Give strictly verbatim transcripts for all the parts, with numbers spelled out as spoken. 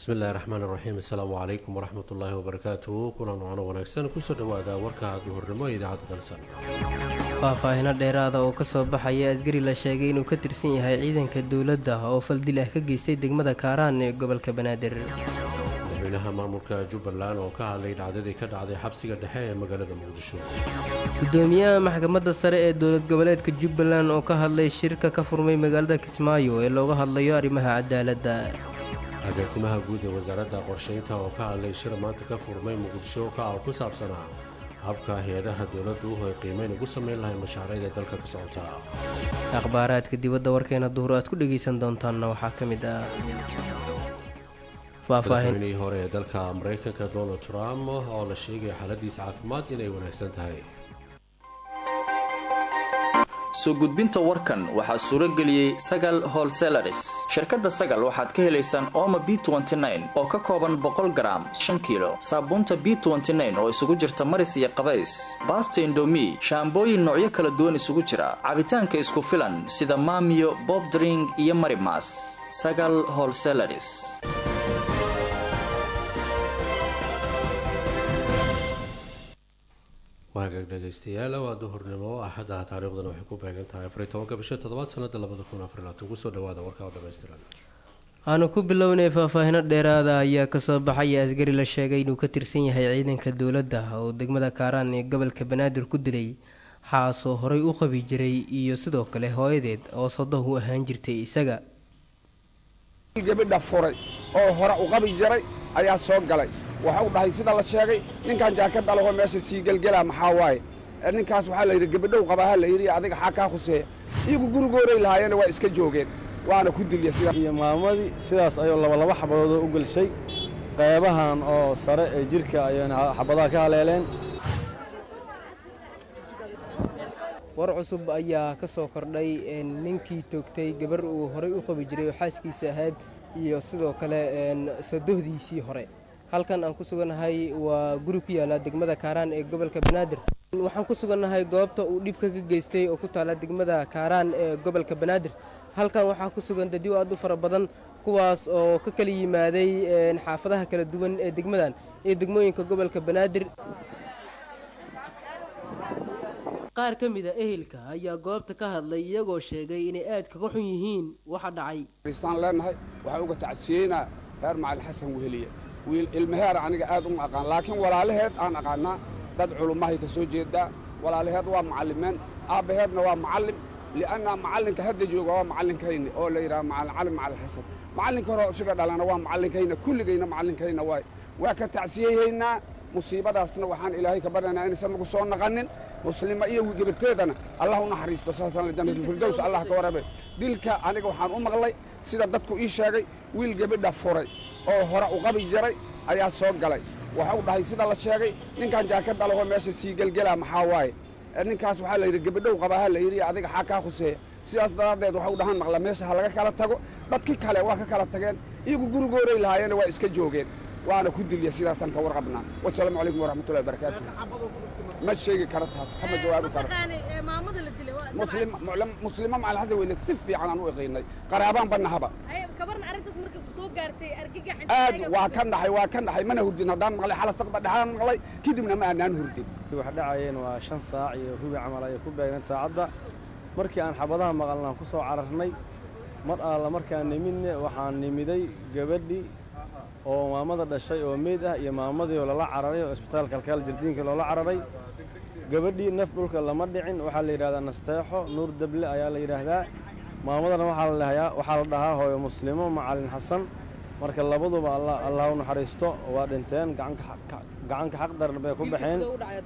بسم الله الرحمن الرحيم السلام عليكم ورحمة الله وبركاته كنا نوعنا ونكسن كل سنة وهذا وركا ظهرنimo idaacada dalsan faahfaahin dheeraad ah oo ka soo baxaya asgari la sheegay inuu ka tirsan yahay ciidanka dawladda oo faldil ah ka geystay degmada Kaaraan ee gobolka Banaadir madaxweynaha maamulka Jubbaland oo ka hadlay dhacdadii ka dhacday xabsiga dhexe ee magaalada Muqdisho gudoomiyaha maxkamadda sare ee dowlad goboleedka Jubbaland oo ka hadlay shirka ka furmay magaalada Kismaayo ee looga hadlayo arrimaha cadaaladda agaasimaha guud ee wasaaradda qorsheynta oo ka hadlay shir maanta ka furmay Muqdisho ka ah ku saabsanaa habka hay'adaha dawladdu ay qiimeyn ugu sameyn lahayn mashaariicda dalka ka socota akhbaaraadka dibadda warkeena duhur aad ku dhageysan doontaan waxaa ka mid ah faahfaahintii hore ee dalka Mareykanka Donald Trump oo la sheegay xaaladiisa caafimaad inay wanaagsan tahay soo gudbinta warkan waxaa suuro geliyay Sagal Wholesalers shirkadda Sagal waxaad ka helaysaan Omo B twenty nine oo ka kooban boqol garaam shan kiilo saabuunta B twenty nine oo isugu jirta maris iyo qabays baasto indomie shaambooyin noocyo kala duwan isugu jira cabitaanka isku filan sida Maamiyo Bob Drink iyo Marimas Sagal Wholesalers waagaag dhegaystayaal waa duhurnimo axadda taariikhdana waxay ku beegan tahay afar iyo tobanka bisha toddobaad sanada labada kun afar iyo labaatan kusoo dhawaada warkaa oo dhammaystiran aanu ku bilownay faahfaahino dheeraada ayaa kasoo baxaya asgari la sheegay inuu ka tirsan yahay ciidanka dowladda oo degmada Kaaraan ee gobolka Banaadir ku dilay xaasoo horey u qabi jiray iyo sidoo kale hooyadeed oo sodoh u ahaan jirtay isaga gabadha furay oo hore u qabi jiray ayaa soo galay waxa uu dhahay sida la sheegay ninkan jaakad dalaho meesha sii galgala maxaa waaye ninkaas waxa la yiri gabadhow qabaha la yiri adiga xaa ka khusee iyagu gurigooray lahaayeen waa iska joogeen waana ku dilay sida iyo maamadii sidaas ayuu laba laba xabadood u galshay qaybahan oo sare ee jirka ayana xabadaha ka haleeleen war cusub ayaa ka soo kordhay ninkii toogtay gabar uu horey u qabi jiray oo xaaskiisa ahayd iyo sidoo kale sadohdiisii hore halkan aan ku suganahay waa guri ku yaala degmada Kaaraan ee gobolka Banaadir waxaan ku suganahay goobta uu dhibka ka geystay oo ku taala degmada Kaaraan ee gobolka Banaadir halkan waxaa ku sugan dad aad u fara badan kuwaas oo ka kala yimaaday xaafadaha kala duwan ee degmadan ee degmooyinka gobolka Banaadir qaar ka mid ah ehelka ayaa goobta ka hadlay iyagoo sheegay inay aad kaga xun yihiin waxa dhacay kristaan leenahay waxa uga tacsiyeena reer Macal Xasan Weheliye wiil ilmaheer aniga aad u aqaan laakiin walaalaheed aan aqaana dad culumahay ka soo jeeda walaalaheed waa macallimeen aabaheedna waa macallim liana macallinka hadda jooga waa macallinkayna oo la yiraahdo macallin Macal Xasan macallinka hore usiga dhalana waa macallinkayna kulligayna macallinkayna waa waa ka tacsiyeeyna musiibadaasna waxaan ilaahay ka baranaynaa inaysan nagu soo naqanin muslima iyo gabarteedana Allah u naxariisto saasan jannatul firdaws Allah ka warabe dilka aniga waxaan u maqlay sida dadku ii sheegay wiil gabadha furay oo hore u qabi jiray ayaa soo galay waxa uu dhahay sida la sheegay ninkan jaakad dalaho meesha sii galgala maxaa waaye ninkaas waxa la yiri gabadhow qabaha la yiri adiga xaa ka khusee sidaas daraadeed waxa uu dhahan maqla meesha ha laga kala tago dadkii kale waa ka kala tageen iyagu gurigooray lahaayeen waa iska joogeen waana ku dilay sidaasan ka warqabnaa wassalaamu calaykum waraxmatullaahi wabarakaatuh ma sheegi kartaas kama jawaabi karo maamada la dilay muslim muslima Macal Xasan Weheliye si fiican aan u aqeynay qaraabaan banahaba kabarna arintaas markay ku soo gaartay argagax aad waa ka dhaxay waa ka dhaxay mana hurdin hadaan maqlay xala saqda dhaxaan maqlay kadibna ma aanan hurdin wax dhacayeen waa shan saac iyo rubi camal ay ku beegan saacada markii aan xabadaha maqalnaa ku soo cararnay mar alla markaan nimidne waxaan nimiday gabadhi oo maamada dhashay oo meed ah iyo maamadii oo la cararay oo isbitaalka kalkaal jirdiinka loo la cararay gabadhii naf dhulka lama dhicin waxa la yiraahdaa nasteexo nuur dable ayaa la yiraahdaa maamadana waxa la dhahaa waxa la dhahaa hooyo muslimo Macalin Xasan marka labaduba Allah Allah u naxariisto waa dhinteen gacanka gacanka xaq daran bay ku baxeen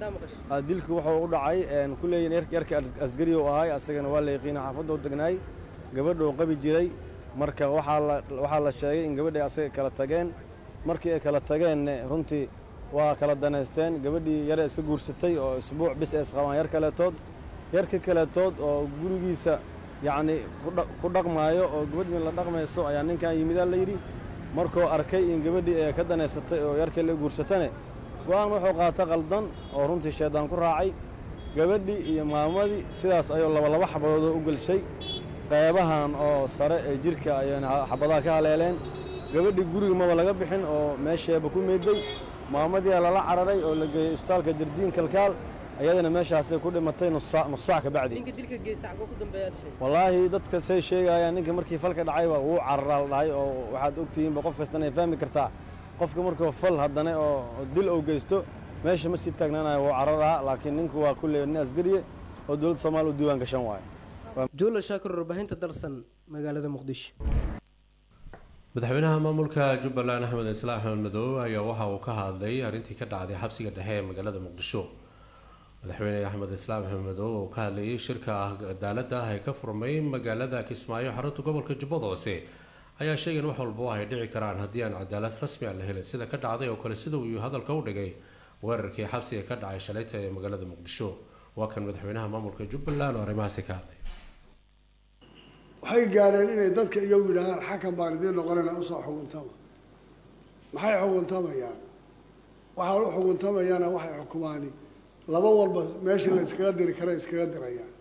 dilku wuxuu u dhacay een kuleeyeen yarka asgari oo ahay asagana waa la yaqaan xaafadda u degnaay gabadhu qabi jiray marka waxa la waxa la sheegay in gabadhii asaga kala tageen markii ay kala tageen runtii waa kala daneysteen gabadhii yar iska guursatay oo isbuuc bis ay qabaan yar kale tood yarka kale tood oo gurigiisa yaani ku dhaqmaayo oo gabadhii la dhaqmayso ayaa ninkan yimid la yiri markoo arkay in gabadhii ay ka daneysatay oo yarka la guursatane waan wuxuu qaata qaldan oo runtii sheedaan ku raacay gabadhii iyo maamadii sidaas ayuu laba laba xabadood u galshay qaybahan oo sare ee jirka ayana xabadaha ka haleeleen gabadhii guriga maba laga bixin oo meesheeba ku meeday maamadii lala cararay oo la geeyey isbitaalka jardiin kalkaal ayadana meeshaasay ku dhimatay nus saac ka bacdi ninka dilka geysta xagoo ku dambeeyaa shay wallaahi dadka say sheegayaan ninka markii falka dhacay waa uu cararal dhahay oo waxaad ogtihiinba qof kastana ay fahmi kartaa qofka markuu fal haddana oo dil uu geysto meesha ma sii taagnaanayo wuu cararaa laakiin ninku waa kulley nin asgariye oo dowladda soomaaliya u diiwaan gashan waaye juula shaakir warbaahinta dalsan magaalada muqdisho madaxweynaha maamulka jubbaland axmed islaam axmed madoobe ayaa waxa uu ka hadlay arrintii ka dhacday xabsiga dhexe ee magaalada muqdisho madaxweyne axmed islaam axmed madoobe oo ka hadlayay shirka cadaaladda ah ee ka furmay magaalada kismaayo xarunta gobolka jubbada hoose ayaa sheegay in wax walba ay dhici karaan haddii aan cadaalad rasmi ah la helin sida ka dhacday oo kale sida uu hadalka u dhigay weerarkii xabsiga ka dhacay shalayta ee magaalada muqdisho waa kan madaxweynaha maamulka jubbaland oo arrimahaasi ka hadlay waxay gaareen inay dadka iyagu yidhaahdaan xakan baan idiin noqonayna usoo xuguntama maxay xuguntamayaan waxaa u xuguntamayaana waxay xukumaani laba walba meeshii la iskaga diri kara iskaga dirayaan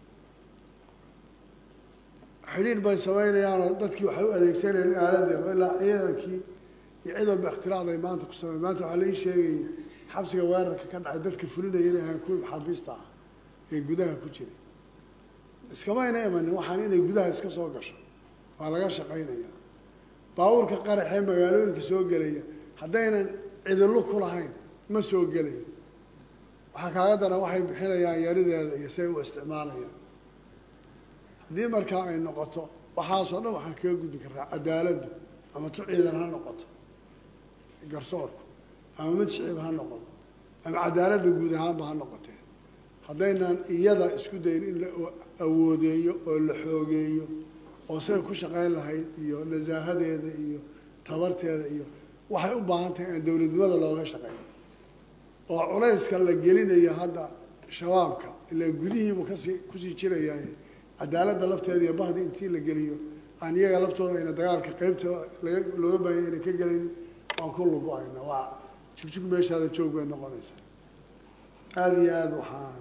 xidhiir bay samaynayaanoo dadkii waxay u adeegsanayeen aaladeeda oo ilaa ciidankii iyo cid walba ikhtiraacday maanta ku samey maanta waxaa lai sheegayay xabsiga weerarka ka dhacay dadka fulinaya inay ahaan kuwii maxaabiista ah ee gudaha ku jiray iskamayna imanin waxaan inay gudaha iska soo gasho waa laga shaqaynayaa baabuurka qaraxee magaalooyinka soo gelaya haddaynan cidillo ku lahayn ma soo gelayo waxaa kaaga dana waxay bixinayaan yarideeda iyo say u isticmaalayaan haddii markaa ay noqoto waxaasoo dhan waxaan kaga gudbi karraa cadaaladdu ama tu ciidan ha noqoto garsoorku ama mid shicib ha noqdo ama cadaaladda guud ahaanba ha noqotee haddaynan iyada isku dayin in la awoodeeyo oo la xoogeeyo oo say ku shaqayn lahayd iyo nasaahadeeda iyo tabarteeda iyo waxay u baahan tahay aan dowladnimada looga shaqeyn oo culayska la gelinayo hadda shabaabka ilaa gudihiibu kasii kusii jirayaaye cadaaladda lafteeda iyo bahdi intii la geliyo aan iyaga laftooda ayna dagaalka qeybta laga looga baahanya inay ka gelin waan ku lugo-ayna waa jugjug meeshaada joog bay noqonaysaa aada iyo aada waxaan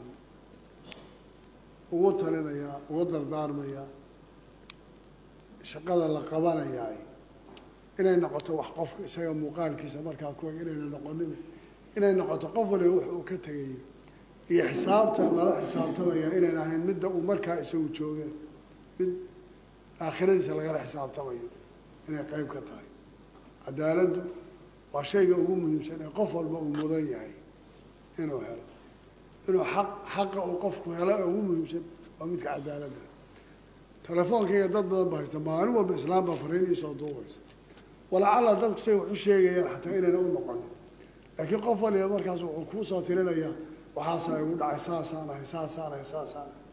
ugu talinayaa ugu dardaarmayaa shaqada la qabanayaay inay noqoto wax qofka isaga muuqaalkiisa markaa kuwa inayna noqonin inay noqoto qof waliba wax uu ka tegayo iyo xisaabta lala xisaabtamaya inayn ahayn midda uu markaa isagu jooge mid aakhiradiisa lagala xisaabtamayo inay qeyb ka tahay cadaaladdu waa shayga ugu muhiimsan ee qof walba uu mudan yahay inuu helo inuu xaq xaqa uu qofku helo ee ugu muhiimsan waa midka cadaaladda telefoonkayga dad badan ba haysta maalin walba islaam baa fariin iisoo duubaysa walacalla dadku say wax u sheegayaan xataa inayna u noqonin laakiin qof waliba markaas wuxuu kuu soo tirinayaa waxaasaa igu dhacay saasaan ahay saasaan ahay saasaan ahay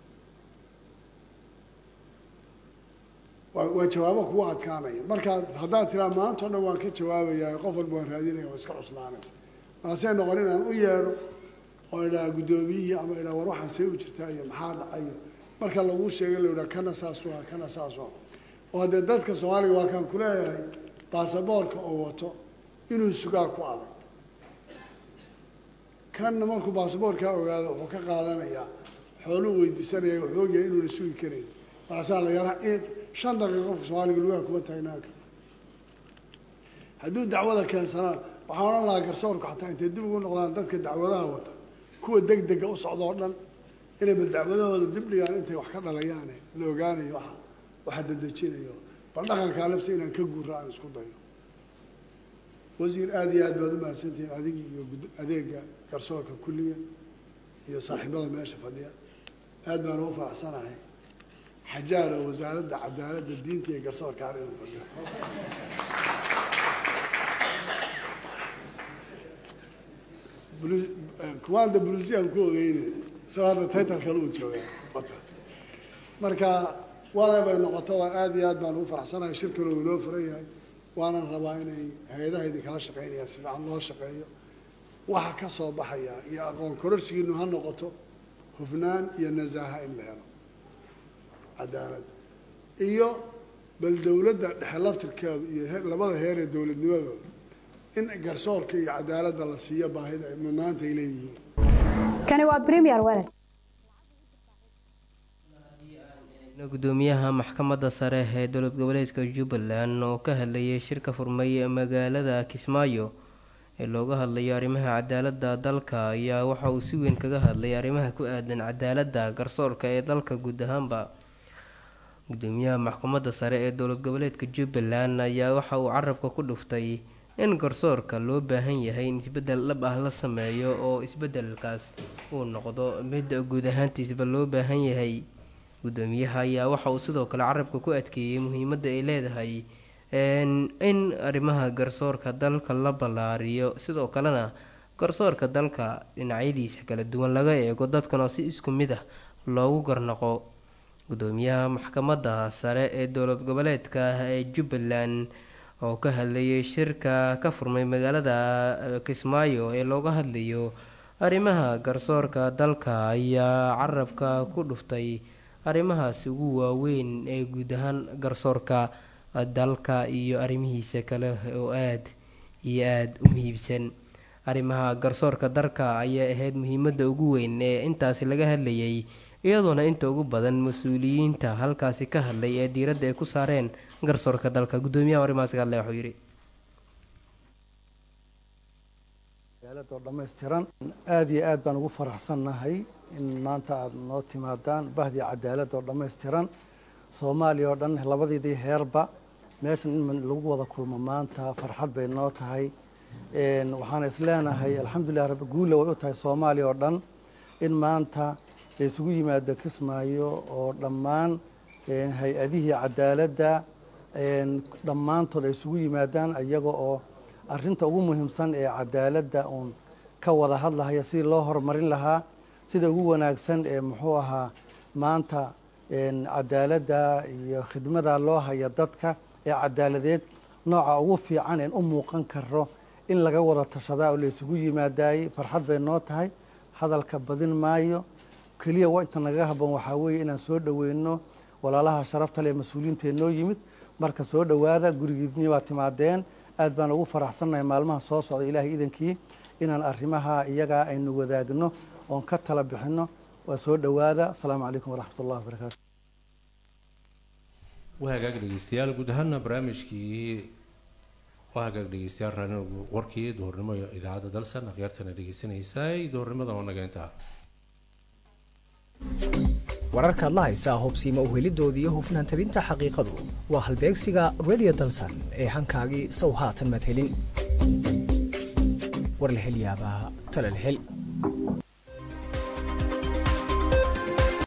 waa waa jawaabo kugu adkaanaya markaa haddaad tiraa maanta o dhan waan ka jawaabayaa qof walba waan raadinaya waa iska cuslaanaysa marasee noqon inaan u yeedho oo idhaa guddoomiyihii ama idhaa war waxaan see u jirtaa iyo maxaa dhacayo marka lagu sheegay la idhaa kana saasu ah kana saasu ah oo haddee dadka soomaaliga waa kaan kuleeyahay baasaboorka oo wato inuu sugaa ku adag kanna markuu baasaboorkaa ogaado wuxuu ka qaadanayaa xooluu weydiisanaya wuxuu ogyahay inuuna sugi karayn markaasaa la yaraa shan daqiiqa qofka soomaaliga lugaha kuma taagnaan karo hadduu dacwada keensanaa waxaan odhan lahaa garsoorku xataa intay dib ugu noqdaan dadka dacwadaha wata kuwa deg dega u socda oo dhan inay bal dacwadahooda dib dhigaan intay wax ka dhalayaane la ogaanayo waa waxa dadejinayo bal dhaqankaa lafsa inaan ka guurra aan isku dayno wasiir aada iyo aad baad u mahadsantihiin adigii iyo adeega garsoorka kulliga iyo saaxiibada meesha fadhiya aad baan ugu faraxsanahay xajaar oo wasaaradda cadaaladda diinta iyo garsoorka har inuu fadhiyo kumaanda bulisiyan ku ogeyne isagoo hadda taytal kale uu joogaa wata marka waday bay noqoto waa aada iyo aad baan ugu faraxsanahay shirkan uu inoo furan yahay waanan rabaa inay hay-adaha idin kala shaqeynayaan si fiican loo shaqeeyo waxa ka soo baxaya iyo aqoon kororsigiinu ha noqoto hufnaan iyo nasaaha in la helo cadaalad iyo bal dowladda dhexe laftirkeedu iyo labada heer ee dowladnimadooda in garsoorka iyo cadaaladda la siiyo baahida ay mudnaanta ay leeyihiin kani waa premier walad gudoomiyaha maxkamadda sare ee dowlad goboleedka Jubbaland oo ka hadlayay shirka furmay magaalada Kismaayo ee looga hadlayo arrimaha cadaaladda dalka ayaa waxa uu si weyn kaga hadlay arrimaha ku aadan cadaaladda garsoorka ee dalka guud ahaanba. Gudoomiyaha maxkamadda sare ee dowlad goboleedka Jubbaland ayaa waxa uu carabka ku dhuftay in garsoorka loo baahan yahay in isbeddel dhab ah la sameeyo oo isbeddelkaas uu noqdo mid guud ahaantiisba loo baahan yahay. Gudoomiyaha ayaa waxa uu sidoo kale carabka ku adkeeyay muhiimadda ay leedahay in arrimaha garsoorka dalka la ballaariyo, sidoo kalena garsoorka dalka dhinacyadiisa kala duwan laga eego dadkana si isku mid ah loogu garnaqo. Gudoomiyaha maxkamadda sare ee dowlad goboleedka ee Jubbaland oo ka hadlayay shirka ka furmay magaalada Kismaayo ee looga hadlayo arrimaha garsoorka dalka ayaa carabka ku dhuftay arrimahaas ugu waaweyn ee guud ahaan garsoorka dalka iyo arrimihiisa kale oo aad iyo aad u muhiimsan. Arrimaha garsoorka dalka ayaa ahayd muhiimadda ugu weyn ee intaasi laga hadlayay, iyadoona inta ugu badan mas-uuliyiinta halkaasi ka hadlay ee diiradda ay ku saareen garsoorka dalka. Gudoomiyaha arrimahaas ka hadlay wuxuu yidhi oo dhammaystiran aad iyo aad baan ugu faraxsannahay in maanta aad noo timaadaan bahdii cadaalad oo dhammaystiran Soomaaliya oo dhan labadeedii heerba meeshan in lagu wada kulmo maanta farxad bay noo tahay. waxaan isleenahay alxamdulilah rabbi guul way u tahay Soomaaliya oo dhan in maanta la isugu yimaado Kismaayo oo dhammaan hay-adihii cadaaladda dhammaantood ay isugu yimaadaan iyaga oo arrinta ugu muhiimsan ee cadaaladda uun ka wada hadlahaya sidii loo horumarin lahaa, sida ugu wanaagsan ee muxuu ahaa maanta cadaaladda iyo khidmada loo haya dadka ee cadaaladeed nooca ugu fiican een u muuqan karo in laga wada tashadaa oo la isugu yimaadaayey. farxad bay noo tahay, hadalka badin maayo, keliya waa inta nagaga habboon waxaa weeye inaan soo dhoweyno walaalaha sharafta leh mas-uuliyiinta noo yimid. marka soo dhowaada, gurigiidni waa timaadeen, aad baan ugu faraxsannahay maalmaha soo socda ilaahay idankii inaan arrimaha iyagaa aynu wadaagno oon ka tala bixino. waa soo dhowaada. asalaamu calaykum waraxmat ullahi wabarakaatu. waa hagaag dhegeystayaal, guud ahaana barnaamijkii waa hagaag dhegeystayaal raani warkii duhurnimo idaacadda dalsan akhyaartana dhegeysanaysay duhurnimada oo naga intaa wararkaad la haysaa hubsiima uhelidoodii iyo hufnaan tabinta xaqiiqadu waa halbeegsiga radio dalsan ee hankaagii sow haatan maad helin war la hel yaabaa tala la hel